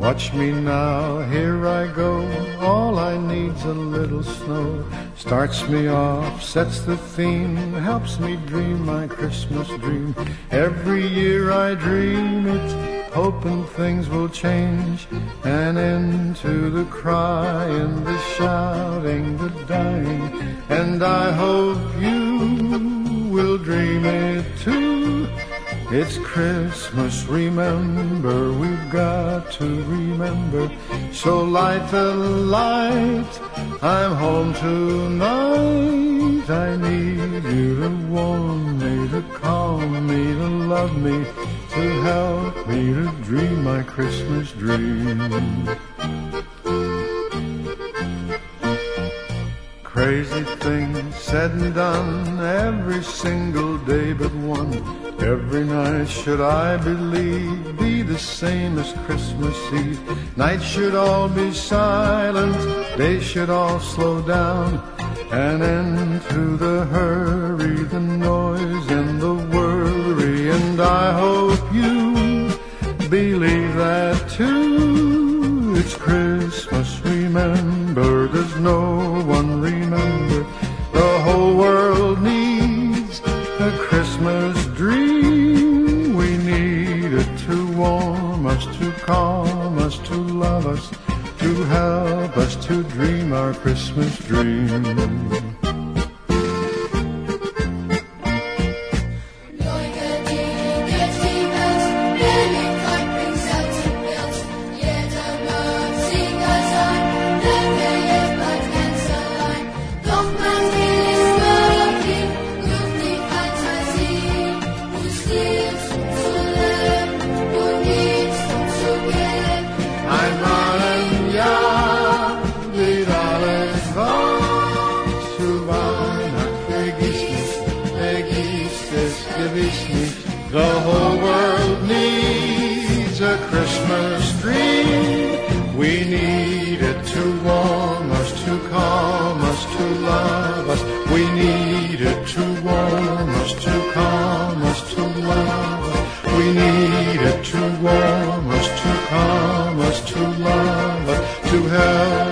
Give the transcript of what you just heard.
Watch me now, here I go. All I need's a little snow. Starts me off, sets the theme, helps me dream my Christmas dream. Every year I dream it, hoping things will change. An end to the crying, the shouting, the dying. And I hope you will dream it too. It's Christmas, remember, we've got to remember. So light the light, I'm home tonight. I need you to warm me, to calm me, to love me, to help me to dream my Christmas dream. Crazy things said and done every single day but one. Every night should I believe be the same as Christmas Eve. Nights should all be silent, days should all slow down. An end to the hurry, the noise and the worry. And I hope you believe that too. It's Christmas, remember, there's no one remember. The whole world needs a Christmas dream. We need it to warm us, to calm us, to love us, to help us to dream our Christmas dream. The whole world needs a Christmas dream. We need it to warm us, to calm us, to love us. We need it to warm us, to calm us, to love us. We need it to warm us, to calm us, to love us, to help